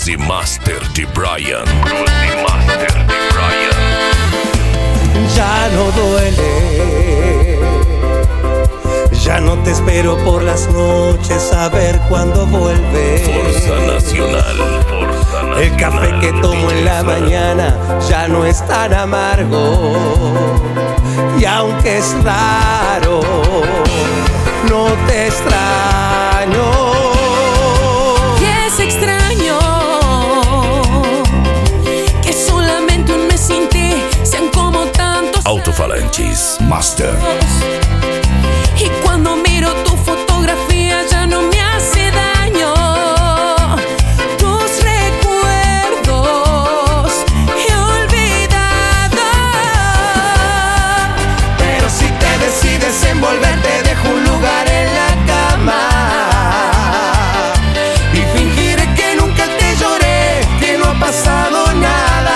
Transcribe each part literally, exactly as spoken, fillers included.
Cruise Master de Brian. Cruise Master de Brian. Ya no duele. Ya no te espero por las noches a ver cuándo vuelves. Forza Nacional. Forza Nacional. El café que tomo en la mañana ya no es tan amargo. Y aunque es raro, no te extraño. Y es extraño que solamente un mes sin ti sean como tantos Alto-falantes Master. Y cuando miro tu fotografía ya no me hace daño. Tus recuerdos he olvidado. Pero si te decides envolver, te dejo un lugar en la cama. Y fingiré que nunca te lloré, que no ha pasado nada.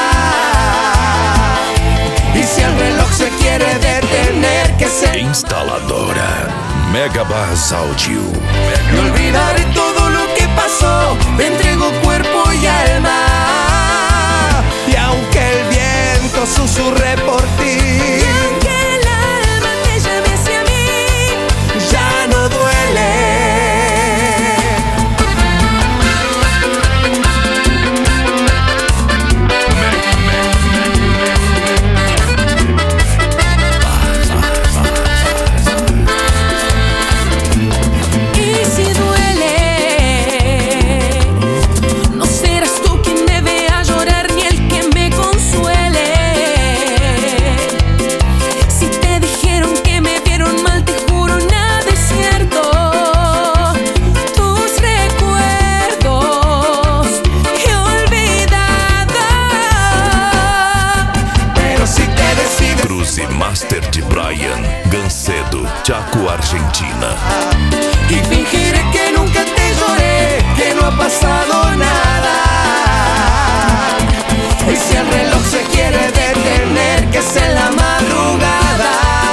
Y si el reloj se quiere detener, que se... Instaladora Megabars Audio. No olvidaré todo lo que pasó, te entrego cuerpo y alma. Y aunque el viento susurre por ti, Y aunque el alma te llame hacia mí, ya no duele. y si duele, no serás tú quien me vea llorar ni el que me consuele. Si te dijeron que me vieron mal, te juro nada es cierto. Tus recuerdos he olvidado. Pero si te decides, Cruise Master de Brian. Gancedo, Chaco, Argentina. y fingiré que nunca te lloré, que no ha pasado nada. Y si el reloj se quiere detener, que es en la madrugada.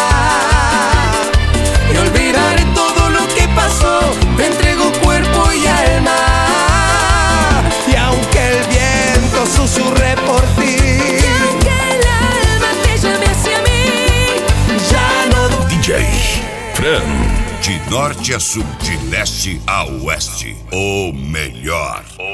Y olvidaré todo lo que pasó, te entrego cuerpo y alma. Y aunque el viento susurre por ti, Que el alma te llame hacia mí, ya no D J Fran. De norte a sul, de leste a oeste, o melhor.